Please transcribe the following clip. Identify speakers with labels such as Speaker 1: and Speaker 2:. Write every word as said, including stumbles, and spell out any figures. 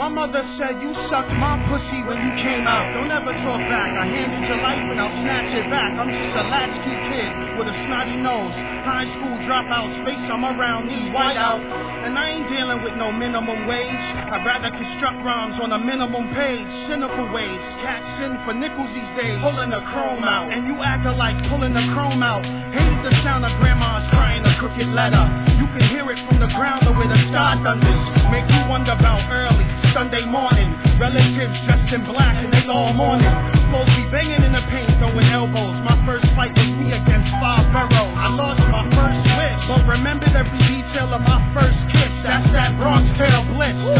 Speaker 1: My mother said you sucked my pussy when you came out. Don't ever talk back. I handed your life and I'll snatch it back. I'm just a latchkey kid with a snotty nose. High school dropout, space I'm around these white out. And I ain't dealing with no minimum wage. I'd rather construct rhymes on a minimum page. Cynical ways, cats sin for nickels these days. Pulling the chrome out, and you acting like pulling the chrome out. Hated the sound of grandma's crying a crooked letter. You can hear it from the ground or where the sky thunders. Make you wonder about early Sunday morning. Relatives dressed in black and they all mourning. Folks be banging in the paint, throwing elbows. My first fight was me against five Barrow. I lost my first wish, but remembered every detail of my first kiss. That's that Bronx Tale bliss.